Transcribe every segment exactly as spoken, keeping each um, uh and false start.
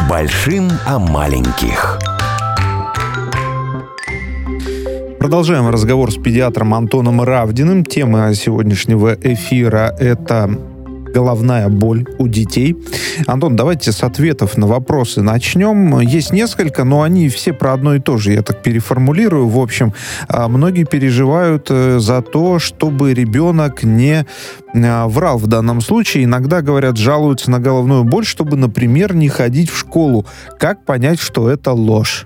Большим о маленьких. Продолжаем разговор с педиатром Антоном Равдиным. Тема сегодняшнего эфира – это головная боль у детей. Антон, давайте с ответов на вопросы начнем. Есть несколько, но они все про одно и то же. Я так переформулирую. В общем, многие переживают за то, чтобы ребенок не врал в данном случае. Иногда, говорят, жалуются на головную боль, чтобы, например, не ходить в школу. Как понять, что это ложь?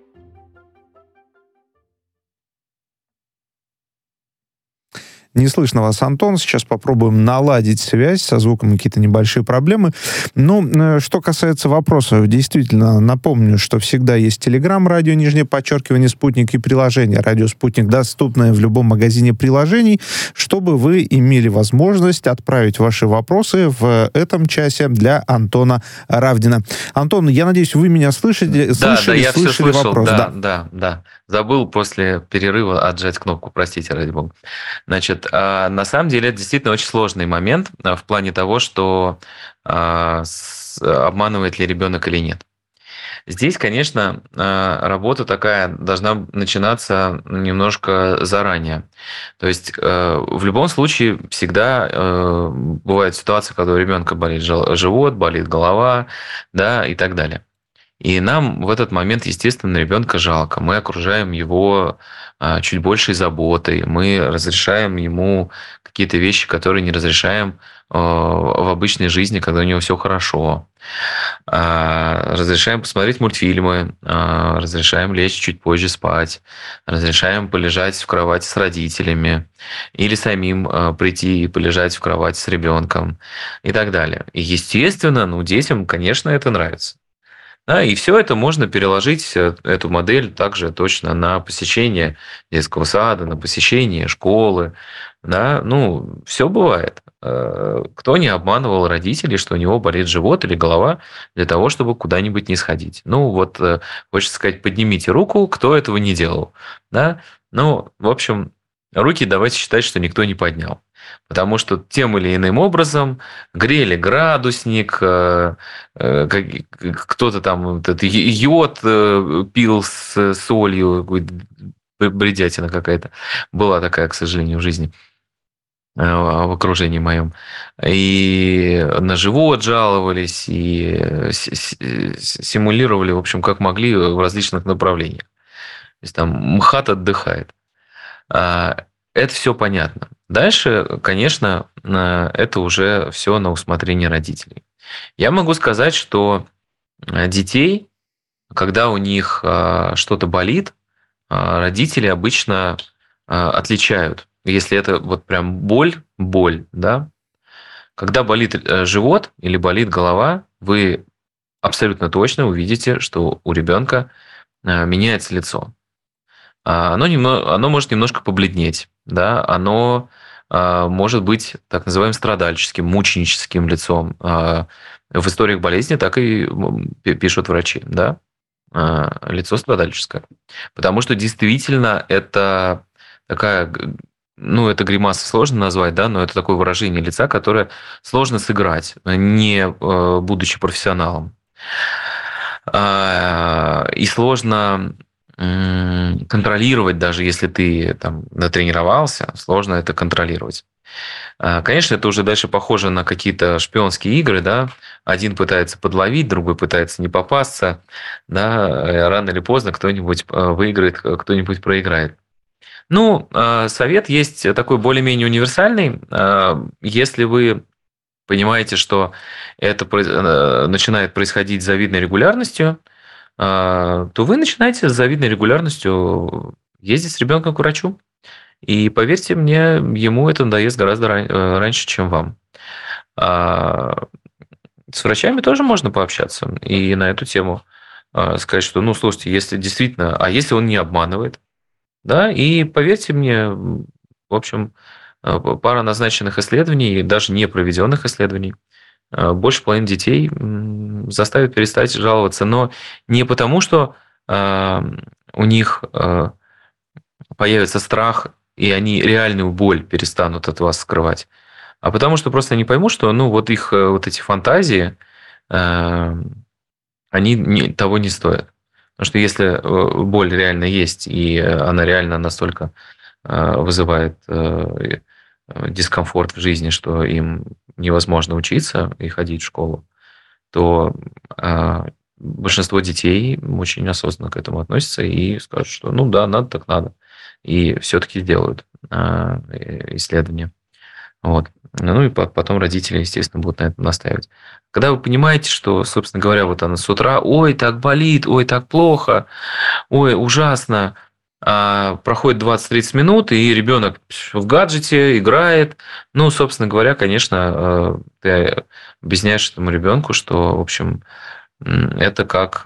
Не слышно вас, Антон. Сейчас попробуем наладить связь. Со звуком какие-то небольшие проблемы. Ну, что касается вопросов, действительно, напомню, что всегда есть Телеграм, радио, нижнее подчеркивание, Спутник и приложение Радио Спутник, доступное в любом магазине приложений, чтобы вы имели возможность отправить ваши вопросы в этом часе для Антона Равдина. Антон, я надеюсь, вы меня слышите, да, слышали, да, я слышали все слышал, вопрос. Да, да, да, да. Забыл после перерыва отжать кнопку, простите, ради бога. Значит, на самом деле это действительно очень сложный момент в плане того, что обманывает ли ребенок или нет. Здесь, конечно, работа такая должна начинаться немножко заранее. То есть в любом случае всегда бывает ситуация, когда у ребенка болит живот, болит голова, да, и так далее. И нам в этот момент, естественно, ребенка жалко. Мы окружаем его чуть большей заботой, мы разрешаем ему какие-то вещи, которые не разрешаем в обычной жизни, когда у него все хорошо. Разрешаем посмотреть мультфильмы, разрешаем лечь чуть позже спать, разрешаем полежать в кровати с родителями или самим прийти и полежать в кровати с ребенком и так далее. И, естественно, ну, детям, конечно, это нравится. Да, и все это можно переложить, эту модель также точно на посещение детского сада, на посещение школы. Да, ну, все бывает. Кто не обманывал родителей, что у него болит живот или голова для того, чтобы куда-нибудь не сходить? Ну, вот хочется сказать, поднимите руку, кто этого не делал. Да? Ну, в общем, руки давайте считать, что никто не поднял. Потому что тем или иным образом грели градусник, кто-то там этот йод пил с солью, бредятина какая-то была такая, к сожалению, в жизни, в окружении моем. И на живот жаловались, и симулировали, в общем, как могли в различных направлениях. То есть там МХАТ отдыхает. Это все понятно. Дальше, конечно, это уже все на усмотрение родителей. Я могу сказать, что детей, когда у них что-то болит, родители обычно отличают. Если это вот прям боль, боль, да, когда болит живот или болит голова, вы абсолютно точно увидите, что у ребенка меняется лицо. Оно, немного, оно может немножко побледнеть, да, оно а, может быть так называемым страдальческим, мученическим лицом. А, в историях болезни так и пишут врачи, да, а, лицо страдальческое. Потому что действительно это такая, ну, это гримаса сложно назвать, да, но это такое выражение лица, которое сложно сыграть, не будучи профессионалом. А, и сложно контролировать, даже если ты там натренировался, сложно это контролировать. Конечно, это уже дальше похоже на какие-то шпионские игры, да. Один пытается подловить, другой пытается не попасться, да. Рано или поздно кто-нибудь выиграет, кто-нибудь проиграет. Ну, совет есть такой более-менее универсальный. Если вы понимаете, что это начинает происходить с завидной регулярностью, то вы начинаете с завидной регулярностью ездить с ребенком к врачу. И поверьте мне, ему это надоест гораздо раньше, чем вам. С врачами тоже можно пообщаться и на эту тему сказать, что, ну, слушайте, если действительно, а если он не обманывает, да, и поверьте мне, в общем, пара назначенных исследований, даже не проведенных исследований, больше половины детей заставят перестать жаловаться, но не потому, что у них появится страх, и они реальную боль перестанут от вас скрывать, а потому что просто они поймут, что, ну, вот их вот эти фантазии, они они не, того не стоят. Потому что если боль реально есть, и она реально настолько вызывает дискомфорт в жизни, что им невозможно учиться и ходить в школу, то большинство детей очень осознанно к этому относятся и скажут, что ну да, надо так надо. И все-таки делают исследования. Вот. Ну и потом родители, естественно, будут на этом настаивать. Когда вы понимаете, что, собственно говоря, вот она с утра, ой, так болит, ой, так плохо, ой, ужасно, а проходит двадцать-тридцать минут, и ребенок в гаджете играет. Ну, собственно говоря, конечно, ты объясняешь этому ребенку, что, в общем, это как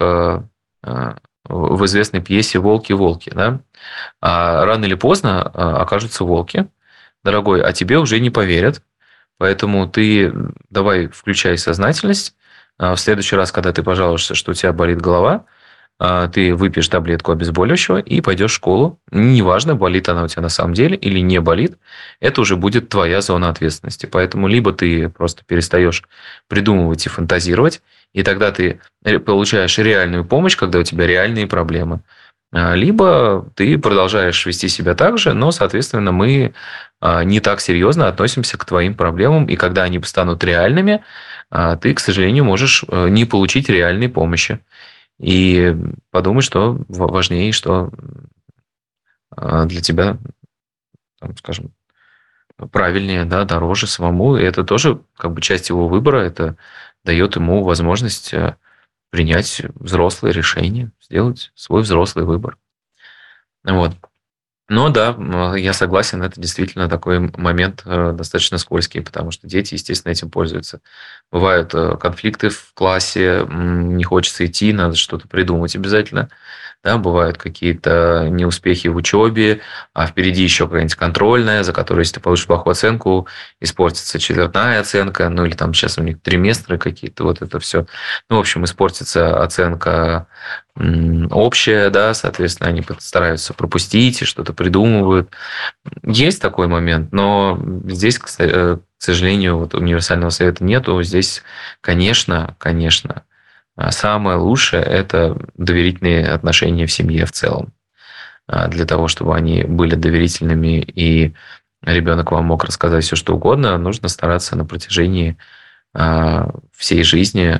в известной пьесе «Волки-волки». Да? А рано или поздно окажутся волки, дорогой, а тебе уже не поверят. Поэтому ты давай включай сознательность. В следующий раз, когда ты пожалуешься, что у тебя болит голова, ты выпьешь таблетку обезболивающего и пойдешь в школу. Неважно, болит она у тебя на самом деле или не болит, это уже будет твоя зона ответственности. Поэтому либо ты просто перестаешь придумывать и фантазировать, и тогда ты получаешь реальную помощь, когда у тебя реальные проблемы. Либо ты продолжаешь вести себя так же, но, соответственно, мы не так серьезно относимся к твоим проблемам, и когда они станут реальными, ты, к сожалению, можешь не получить реальной помощи. И подумать, что важнее, что для тебя, там, скажем, правильнее, да, дороже самому. И это тоже как бы часть его выбора. Это дает ему возможность принять взрослое решение, сделать свой взрослый выбор. Вот. Но да, я согласен, это действительно такой момент достаточно скользкий, потому что дети, естественно, этим пользуются. Бывают конфликты в классе, не хочется идти, надо что-то придумать обязательно. Да, бывают какие-то неуспехи в учебе, а впереди еще какая-нибудь контрольная, за которую, если ты получишь плохую оценку, испортится четвертная оценка, ну или там сейчас у них триместры какие-то, вот это все. Ну, в общем, испортится оценка общая, да, соответственно, они стараются пропустить и что-то придумывают. Есть такой момент, но здесь, к сожалению, вот универсального совета нету. Здесь, конечно, конечно, самое лучшее – это доверительные отношения в семье в целом. Для того, чтобы они были доверительными и ребенок вам мог рассказать все, что угодно, нужно стараться на протяжении всей жизни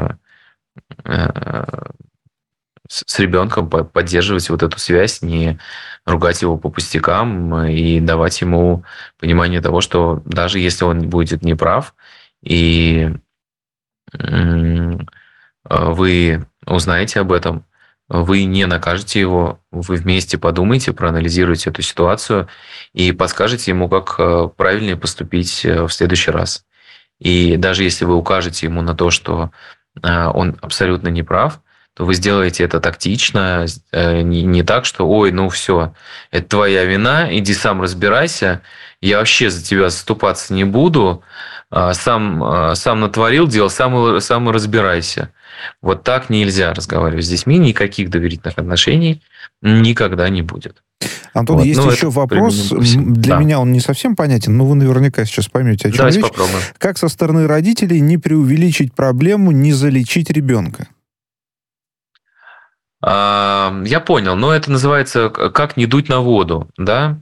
с ребенком поддерживать вот эту связь, не ругать его по пустякам и давать ему понимание того, что даже если он будет неправ, и вы узнаете об этом, вы не накажете его, вы вместе подумаете, проанализируете эту ситуацию и подскажете ему, как правильнее поступить в следующий раз. И даже если вы укажете ему на то, что он абсолютно неправ, то вы сделаете это тактично, не, не так, что «Ой, ну все, это твоя вина, иди сам разбирайся, я вообще за тебя заступаться не буду, сам, сам натворил дел, сам, сам и разбирайся». Вот так нельзя разговаривать с детьми, никаких доверительных отношений никогда не будет. Антон, вот. есть ну, еще вопрос. Для да. меня он не совсем понятен, но вы наверняка сейчас поймете, о чем Давайте речь. Попробуем. Как со стороны родителей не преувеличить проблему, не залечить ребенка? Я понял, но это называется «как не дуть на воду», да,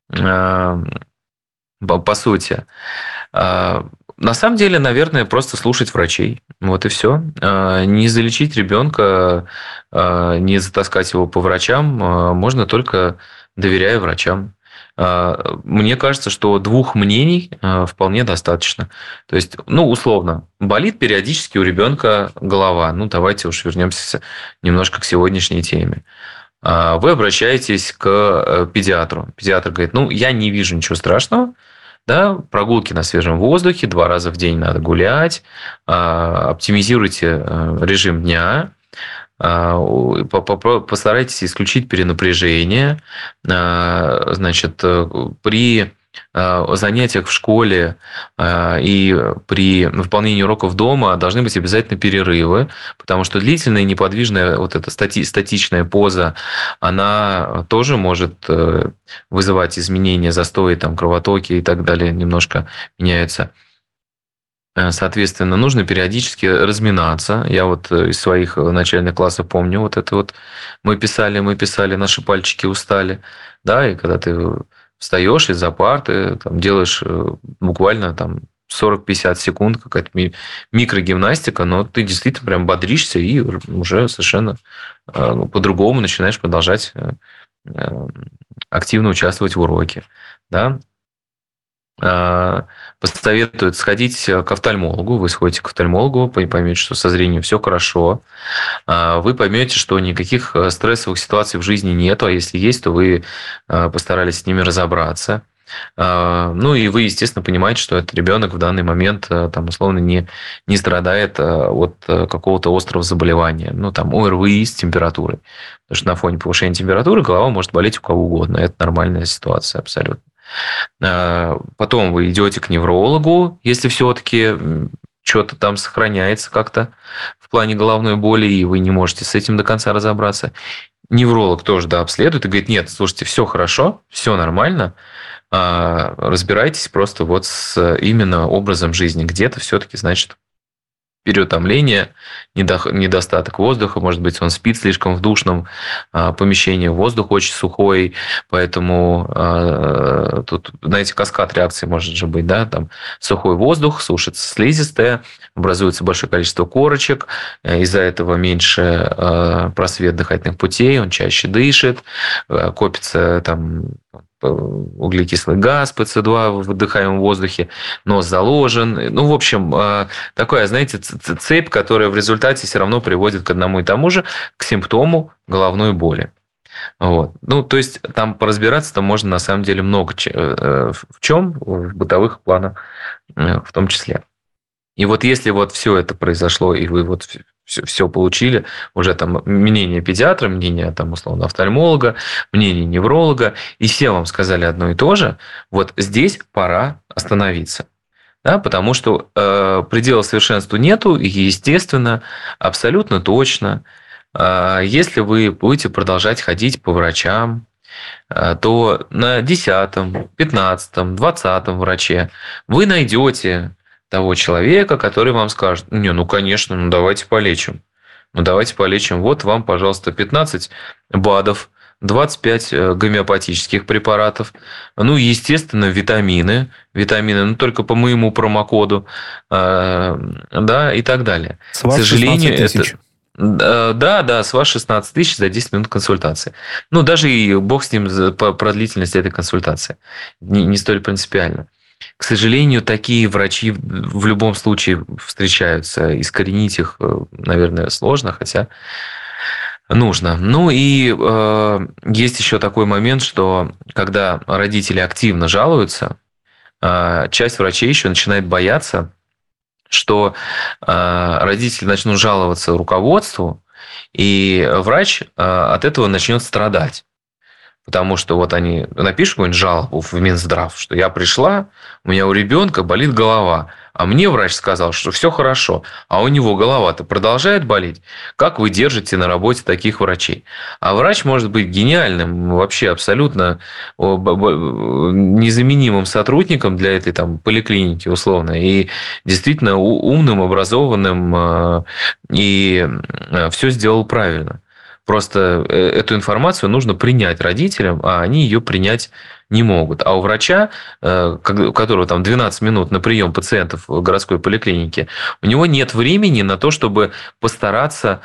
по сути. На самом деле, наверное, просто слушать врачей. Вот и все. Не залечить ребенка, не затаскать его по врачам можно только доверяя врачам. Мне кажется, что двух мнений вполне достаточно. То есть, ну, условно, болит периодически у ребенка голова. Ну, давайте уж вернемся немножко к сегодняшней теме. Вы обращаетесь к педиатру. Педиатр говорит, ну, я не вижу ничего страшного. Да, прогулки на свежем воздухе, два раза в день надо гулять, оптимизируйте режим дня, постарайтесь исключить перенапряжение. Значит, при занятиях в школе и при выполнении уроков дома должны быть обязательно перерывы, потому что длительная неподвижная вот эта стати- статичная поза, она тоже может вызывать изменения, застои, там, кровотоки и так далее, немножко меняются. Соответственно, нужно периодически разминаться. Я вот из своих начальных классов помню, вот это вот мы писали, мы писали, наши пальчики устали. Да, и когда ты встаешь из-за парты, там, делаешь буквально там сорок-пятьдесят секунд, какая-то микрогимнастика, но ты действительно прям бодришься и уже совершенно по-другому начинаешь продолжать активно участвовать в уроке. Да? Посоветуют сходить к офтальмологу. Вы сходите к офтальмологу, поймете, что со зрением все хорошо. Вы поймете, что никаких стрессовых ситуаций в жизни нет, а если есть, то вы постарались с ними разобраться. Ну и вы, естественно, понимаете, что этот ребенок в данный момент там, условно не, не страдает от какого-то острого заболевания. Ну, там, ОРВИ с температурой. Потому что на фоне повышения температуры голова может болеть у кого угодно. Это нормальная ситуация абсолютно. Потом вы идете к неврологу, если все-таки что-то там сохраняется как-то в плане головной боли, и вы не можете с этим до конца разобраться. Невролог тоже да, обследует и говорит, нет, слушайте, все хорошо, все нормально, разбирайтесь просто вот с именно образом жизни. Где-то все-таки, значит, переутомление, недостаток воздуха, может быть, он спит слишком в душном помещении, воздух очень сухой, поэтому тут, знаете, каскад реакций может же быть, да, там сухой воздух, сушится слизистая, образуется большое количество корочек, из-за этого меньше просвет дыхательных путей, он чаще дышит, копится там углекислый газ, пэ цэ два в выдыхаемом воздухе, нос заложен. Ну, в общем, такая, знаете, цепь, которая в результате все равно приводит к одному и тому же, к симптому головной боли. Вот. Ну, то есть, там поразбираться-то можно, на самом деле, много в чем, в бытовых планах в том числе. И вот если вот все это произошло, и вы вот все, все получили, уже там мнение педиатра, мнение там условно офтальмолога, мнение невролога, и все вам сказали одно и то же, вот здесь пора остановиться. Да, потому что э, предела совершенству нету, и, естественно, абсолютно точно, э, если вы будете продолжать ходить по врачам, э, то на десятом, пятнадцатом, двадцатом враче вы найдете того человека, который вам скажет, не, ну, конечно, ну, давайте полечим. Ну, давайте полечим. Вот вам, пожалуйста, пятнадцать БАДов, двадцать пять гомеопатических препаратов, ну, естественно, витамины, витамины, ну, только по моему промокоду, да, и так далее. С вас К сожалению, шестнадцать тысяч. Это... Да, да, с вас шестнадцать тысяч за десять минут консультации. Ну, даже и бог с ним про длительность этой консультации. Не, не столь принципиально. К сожалению, такие врачи в любом случае встречаются. Искоренить их, наверное, сложно, хотя нужно. Ну и э, есть еще такой момент, что когда родители активно жалуются, э, часть врачей еще начинает бояться, что э, родители начнут жаловаться руководству, и врач э, от этого начнет страдать. Потому что вот они напишут какую-нибудь жалобу в Минздрав, что я пришла, у меня у ребенка болит голова, а мне врач сказал, что все хорошо, а у него голова-то продолжает болеть. Как вы держите на работе таких врачей? А врач может быть гениальным, вообще абсолютно незаменимым сотрудником для этой там поликлиники условно, и действительно умным, образованным, и все сделал правильно. Просто эту информацию нужно принять родителям, а они ее принять не могут. А у врача, у которого там двенадцать минут на прием пациентов в городской поликлинике, у него нет времени на то, чтобы постараться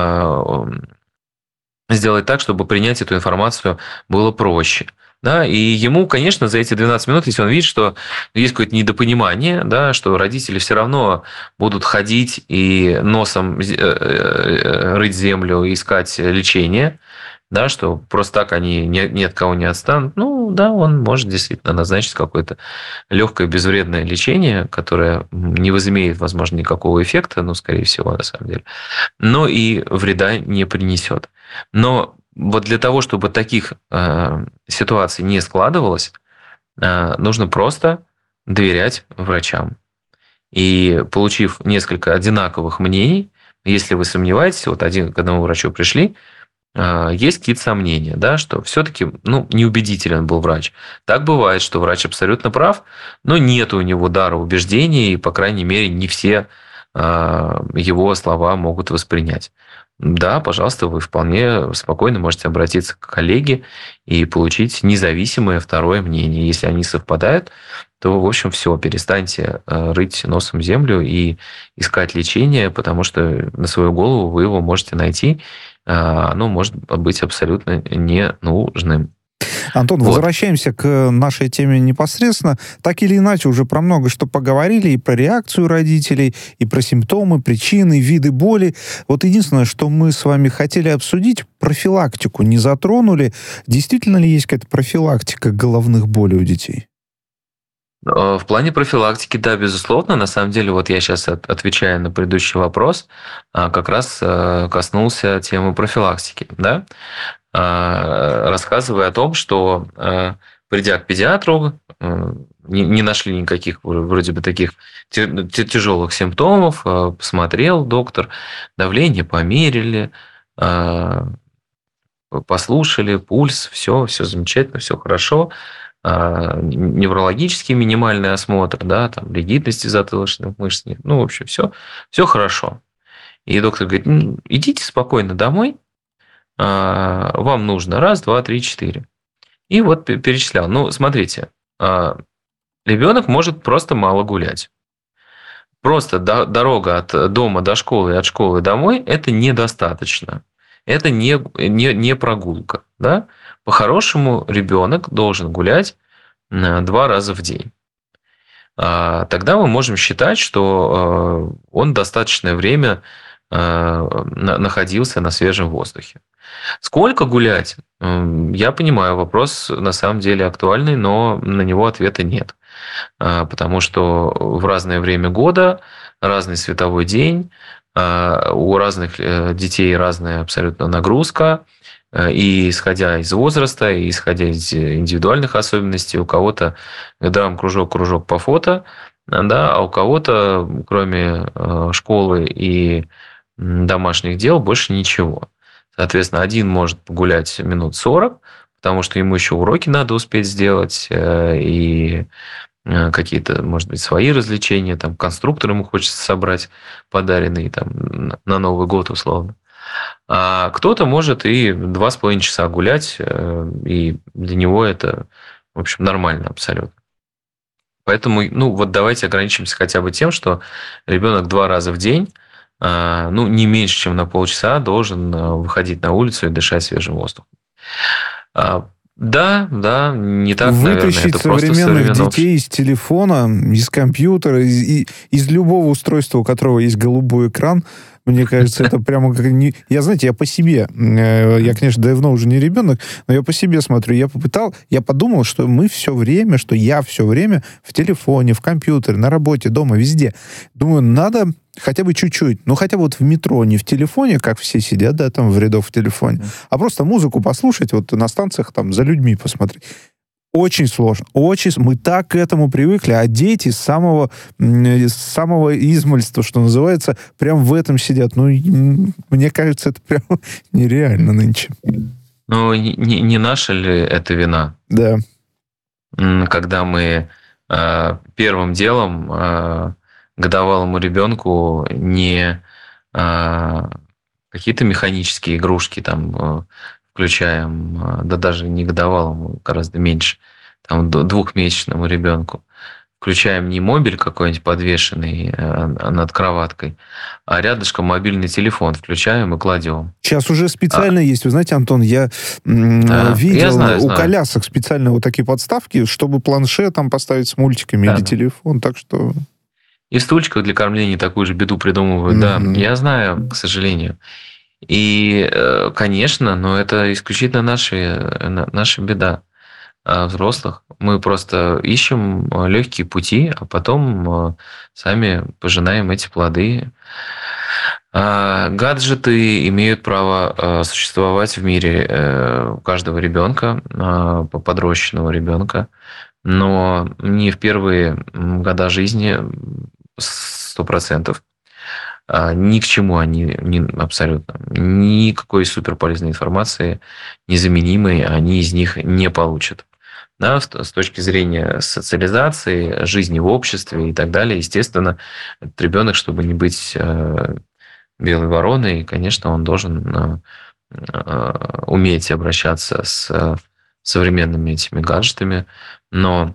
сделать так, чтобы принять эту информацию было проще. Да, и ему, конечно, за эти двенадцать минут, если он видит, что есть какое-то недопонимание, да, что родители все равно будут ходить и носом рыть землю, искать лечение, да, что просто так они ни, ни от кого не отстанут, ну, да, он может действительно назначить какое-то легкое безвредное лечение, которое не возымеет, возможно, никакого эффекта, ну, скорее всего, на самом деле, но и вреда не принесет. Но вот для того, чтобы таких э, ситуаций не складывалось, э, нужно просто доверять врачам. И получив несколько одинаковых мнений, если вы сомневаетесь, вот один к одному врачу пришли, есть какие-то сомнения, да, что все-таки ну, неубедителен был врач. Так бывает, что врач абсолютно прав, но нет у него дара убеждения, и, по крайней мере, не все его слова могут воспринять. Да, пожалуйста, вы вполне спокойно можете обратиться к коллеге и получить независимое второе мнение. Если они совпадают, то, в общем, все, перестаньте рыть носом землю и искать лечение, потому что на свою голову вы его можете найти, оно может быть абсолютно ненужным. Антон, вот. Возвращаемся к нашей теме непосредственно. Так или иначе, уже про много что поговорили, и про реакцию родителей, и про симптомы, причины, виды боли. Вот единственное, что мы с вами хотели обсудить, профилактику не затронули. Действительно ли есть какая-то профилактика головных болей у детей? В плане профилактики, да, безусловно. На самом деле, вот я сейчас, отвечая на предыдущий вопрос, как раз коснулся темы профилактики, да, рассказывая о том, что, придя к педиатру, не нашли никаких вроде бы таких тяжелых симптомов, посмотрел доктор, давление померили, послушали, пульс, все, все замечательно, все хорошо. Неврологический минимальный осмотр, да, там, ригидности затылочных мышц, ну, в общем, все, все хорошо. И доктор говорит, ну, идите спокойно домой, вам нужно раз, два, три, четыре. И вот перечислял. Ну, смотрите, ребенок может просто мало гулять. Просто дорога от дома до школы и от школы домой – это недостаточно. Это не, не, не прогулка. Да? По-хорошему, ребенок должен гулять два раза в день. Тогда мы можем считать, что он достаточное время находился на свежем воздухе. Сколько гулять? Я понимаю, вопрос на самом деле актуальный, но на него ответа нет. Потому что в разное время года, разный световой день, у разных детей разная абсолютно нагрузка, и исходя из возраста, и исходя из индивидуальных особенностей, у кого-то драм-кружок, кружок по фото, да, а у кого-то, кроме школы и домашних дел, больше ничего. Соответственно, один может погулять минут сорок, потому что ему еще уроки надо успеть сделать, и какие-то, может быть, свои развлечения, там, конструктор ему хочется собрать, подаренный там, на Новый год, условно. А кто-то может и два с половиной часа гулять, и для него это, в общем, нормально абсолютно. Поэтому, ну, вот давайте ограничимся хотя бы тем, что ребенок два раза в день, ну, не меньше, чем на полчаса, должен выходить на улицу и дышать свежим воздухом. Да, да, не так, Вытащить наверное, это современных просто детей из телефона, из компьютера, из, из любого устройства, у которого есть голубой экран, мне кажется, это прямо как... Не... Я, знаете, я по себе, я, конечно, давно уже не ребенок, но я по себе смотрю, я попытал, я подумал, что мы все время, что я все время в телефоне, в компьютере, на работе, дома, везде. Думаю, надо хотя бы чуть-чуть, ну хотя бы вот в метро, не в телефоне, как все сидят, да, там в рядах в телефоне, а просто музыку послушать, вот на станциях там за людьми посмотреть. Очень сложно. Очень... Мы так к этому привыкли, а дети с самого, с самого измальства, что называется, прям в этом сидят. Ну, мне кажется, это прям нереально нынче. Ну, не, не наша ли это вина? Да. Когда мы э, первым делом э, годовалому ребенку не э, какие-то механические игрушки там э, включаем, да даже не годовалому, гораздо меньше, там, двухмесячному ребенку. Включаем не мобиль какой-нибудь подвешенный над кроваткой, а рядышком мобильный телефон включаем и кладем. Сейчас уже специально а. есть. Вы знаете, Антон, я да, видел я знаю, у знаю. колясок специально вот такие подставки, чтобы планшет там поставить с мультиками да. или телефон, так что... И в стульчиках для кормления такую же беду придумывают. Mm-hmm. Да, я знаю, к сожалению. И, конечно, но это исключительно наша, наша беда взрослых. Мы просто ищем легкие пути, а потом сами пожинаем эти плоды. Гаджеты имеют право существовать в мире у каждого ребенка, подрощенного ребенка, но не в первые года жизни сто процентов. Ни к чему они не, абсолютно. Никакой суперполезной информации, незаменимой, они из них не получат. Да, с точки зрения социализации, жизни в обществе и так далее, естественно, этот ребенок, чтобы не быть белой вороной, конечно, он должен уметь обращаться с современными этими гаджетами, но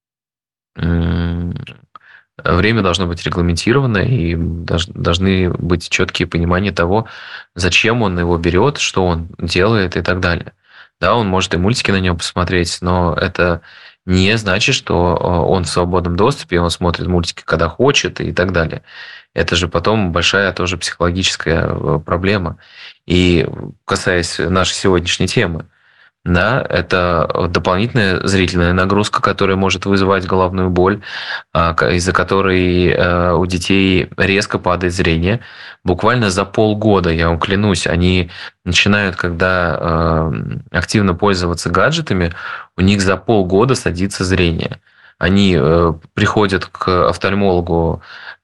время должно быть регламентировано, и должны быть четкие понимания того, зачем он его берет, что он делает и так далее. Да, он может и мультики на нем посмотреть, но это не значит, что он в свободном доступе, он смотрит мультики, когда хочет и так далее. Это же потом большая тоже психологическая проблема. И касаясь нашей сегодняшней темы, да, это дополнительная зрительная нагрузка, которая может вызывать головную боль, из-за которой у детей резко падает зрение. Буквально за полгода, я вам клянусь, они начинают, когда активно пользоваться гаджетами, у них за полгода садится зрение. Они приходят к офтальмологу,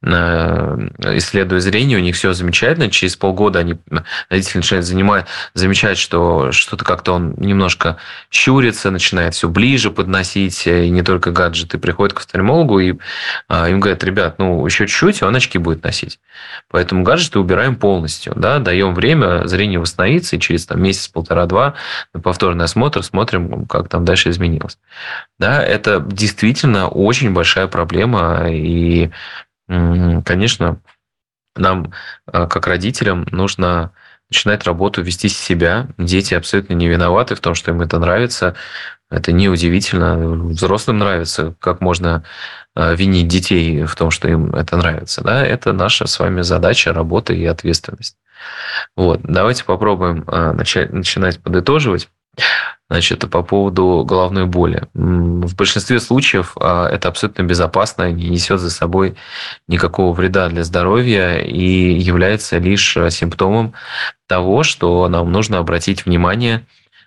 исследуя зрение, у них все замечательно. Через полгода они, родители начинают занимать, замечать, что что-то как-то он немножко щурится, начинает все ближе подносить, и не только гаджеты. Приходят к офтальмологу, и им говорят: ребят, ну, еще чуть-чуть, и он очки будет носить. Поэтому гаджеты убираем полностью. Да, даем время, зрение восстановится, и через там, месяц, полтора-два на повторный осмотр смотрим, как там дальше изменилось. Да, это действительно очень большая проблема, и конечно, нам, как родителям, нужно начинать работу, вести себя. Дети абсолютно не виноваты в том, что им это нравится. Это неудивительно. Взрослым нравится. Как можно винить детей в том, что им это нравится? Да? Это наша с вами задача, работа и ответственность. Вот. Давайте попробуем начать, начинать подытоживать. Значит, по поводу головной боли. В большинстве случаев это абсолютно безопасно, не несет за собой никакого вреда для здоровья и является лишь симптомом того, что нам нужно обратить внимание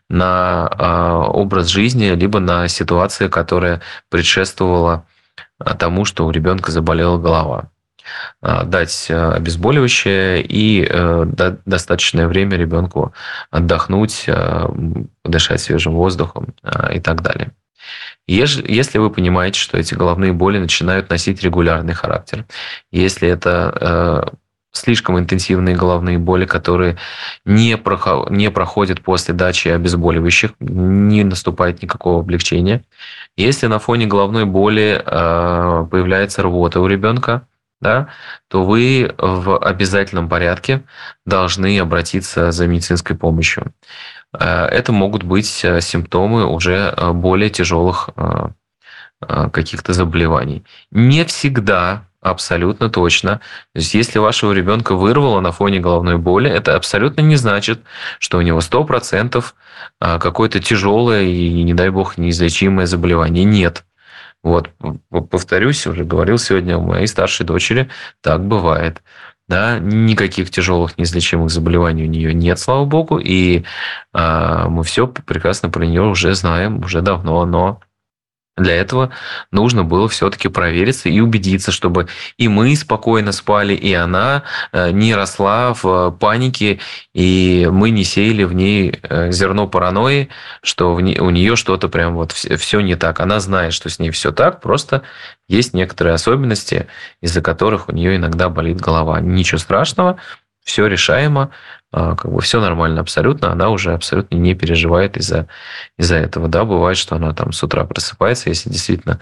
на образ жизни, либо на ситуацию, которая предшествовала тому, что у ребенка заболела голова. Дать обезболивающее и достаточное время ребенку отдохнуть, дышать свежим воздухом и так далее. Если вы понимаете, что эти головные боли начинают носить регулярный характер, если это слишком интенсивные головные боли, которые не проходят после дачи обезболивающих, не наступает никакого облегчения, если на фоне головной боли появляется рвота у ребенка, да, то вы в обязательном порядке должны обратиться за медицинской помощью. Это могут быть симптомы уже более тяжелых каких-то заболеваний. Не всегда, абсолютно точно. То есть, если вашего ребенка вырвало на фоне головной боли, это абсолютно не значит, что у него сто процентов какое-то тяжелое и, не дай бог, неизлечимое заболевание. Нет. Вот, повторюсь, уже говорил сегодня у моей старшей дочери, так бывает. Да, никаких тяжелых неизлечимых заболеваний у нее нет, слава богу, и э, мы все прекрасно про нее уже знаем, уже давно, но для этого нужно было все-таки провериться и убедиться, чтобы и мы спокойно спали, и она не росла в панике, и мы не сеяли в ней зерно паранойи, что у нее что-то прям вот все не так. Она знает, что с ней все так, просто есть некоторые особенности, из-за которых у нее иногда болит голова. Ничего страшного, все решаемо, как бы все нормально абсолютно, она уже абсолютно не переживает из-за, из-за этого. Да, бывает, что она там с утра просыпается, если действительно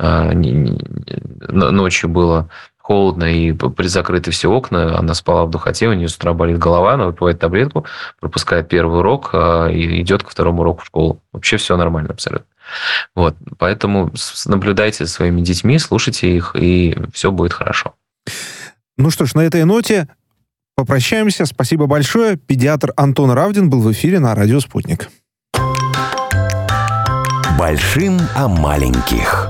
ночью было холодно и закрыты все окна, она спала в духоте, у нее с утра болит голова, она выпивает таблетку, пропускает первый урок и идет ко второму уроку в школу. Вообще все нормально абсолютно. Вот, поэтому наблюдайте за своими детьми, слушайте их, и все будет хорошо. Ну что ж, на этой ноте попрощаемся. Спасибо большое. Педиатр Антон Равдин был в эфире на радио «Спутник». Большим о маленьких.